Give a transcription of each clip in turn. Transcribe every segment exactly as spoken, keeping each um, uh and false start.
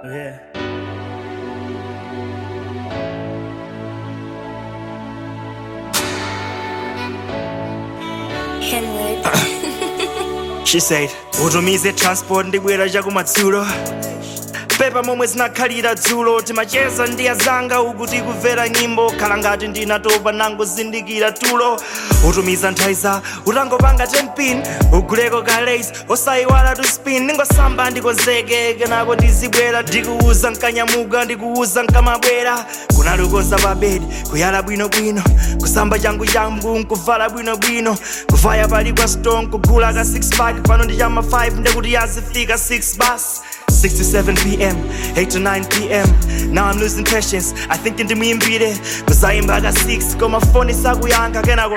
Oh, yeah. She said, utumize transport ndibwera chakumadzulo pepa momwe zinakhalira dzulo timacheza ndi azanga uku tikumvera nyimbo khala ngati ndinatopa nangozindikira tulo utumiza nthaiza utangopanga ten pin uguleko ka lace osayiwala to spin ningosamba ndikonzeke kenako ndizibwera ndikuuza nkanyamuka ndikuuza nkamabwera kunalukoza pa bedi kuyala bwinobwino kusamba changu changu nkuvala bwinobwino kuvaya pali kwa stone kugula ka six pack pano ndi chama five ndekuti yazifika six bus six to seven p m, eight to nine p m Now I'm losing patience, I think into me imbire cause I am back at six, ko my phone is akuyanga kenako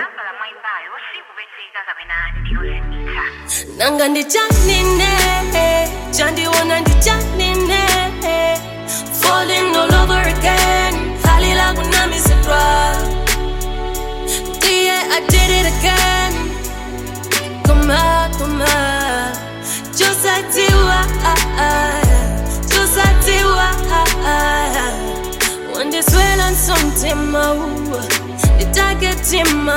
Nanga ndi chanine, chandiwona ndi chanine Falling all over again, halila kunamisidwa Yeah, I did it again Come on, come on Just like Tiwa Just like Tiwa When they swell on something the target him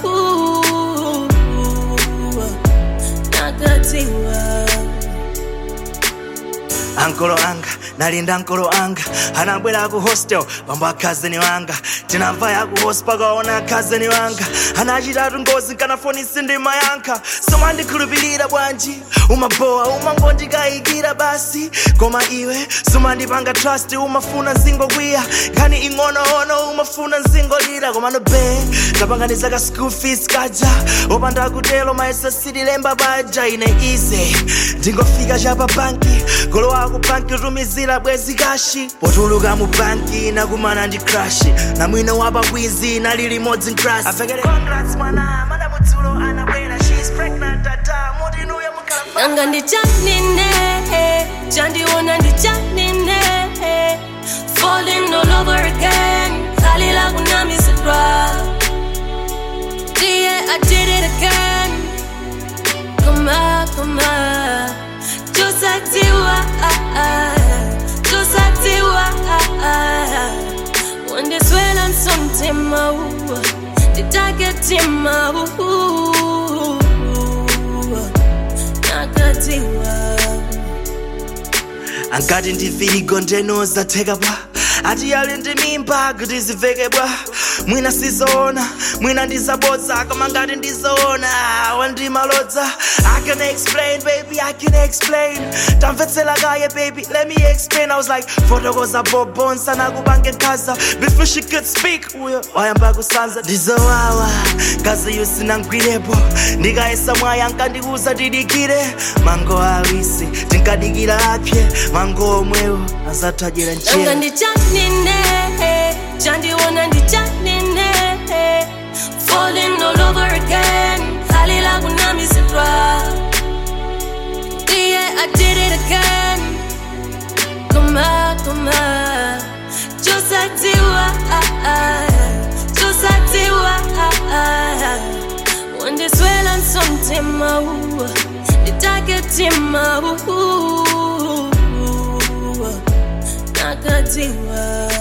Nakatiwa Ankolo anga, nalinda ankolo anga anabwera ku hostel, pambo akazeni wanga tinavaya ku hospa kaona akazeni wanga anachitatu ngozi kana foni sindi mayanka soma ndikhulupirira bwanji umabowa umangondikayikira basi koma iwe soma ndipanga trust umafuna nzingo kwiya khani ing'onoono umafuna nzingo lira koma no be tapanganiza ka school fees kaja opanda kutelo maesa city lemba baja ine easy ndingofika chapa banki golo aku banki rumizira bwezi kashi potuluka mu banki nakumana ndi crash na mwino wapa kwizi nalili modzi crash afekere congrats mwana madamu dzulo anabwera she's pregnant tata moti nuyo mukhala Nanga ndi chanine chandiwona ndi chanine Falling all over again halila kunamisidwa Yeah, I did it again Come on, come on Just like Tiwa Just like Tiwa When they swell on something the target him Nakatiwa Ankati ndivirigo ndenoza theka bwa ati yali ndi mimba kuti ziveke bwa mwina sizoona mwina ndizabodza koma ngati ndizoona wandimalodza I can explain baby I can explain tamvetsela kaye baby let me explain I was like fotokoza bobonsa nakubange nkhaza before she could speak uyo wayamba kusanza ndizowawa kazi yusinangwirepo ndikayesa mwaya nkandiuza tidikire mango awisi tinkadikira apye mango omwewo azatajira Nanga njera ndi chanine chandiwona ndi chanine Falling all over again halila kunamisidwa Yeah, I did it again Come on, come on Just like Tiwa Just like Tiwa When they swell on something the target him Nakatiwa